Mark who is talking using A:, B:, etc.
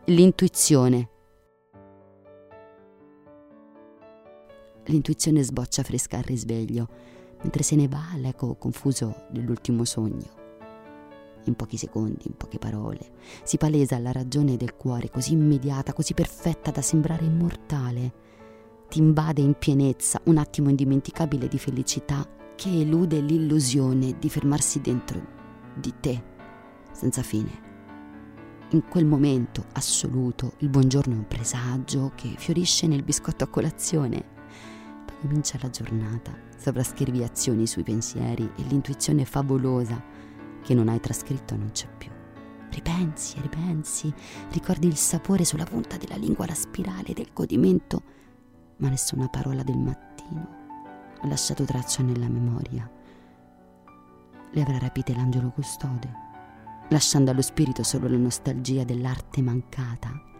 A: L'intuizione. L'intuizione sboccia fresca al risveglio, mentre se ne va l'eco confuso dell'ultimo sogno. In pochi secondi, in poche parole, si palesa la ragione del cuore, così immediata, così perfetta da sembrare immortale. Ti invade in pienezza un attimo indimenticabile di felicità che elude l'illusione di fermarsi dentro di te, senza fine. In quel momento assoluto il buongiorno è un presagio che fiorisce nel biscotto a colazione. Poi comincia la giornata, sovrascrivi azioni sui pensieri e l'intuizione favolosa che non hai trascritto non c'è più. Ripensi, ricordi il sapore sulla punta della lingua, la spirale del godimento, ma nessuna parola del mattino ha lasciato traccia nella memoria. Le avrà rapite l'angelo custode, lasciando allo spirito solo la nostalgia dell'arte mancata.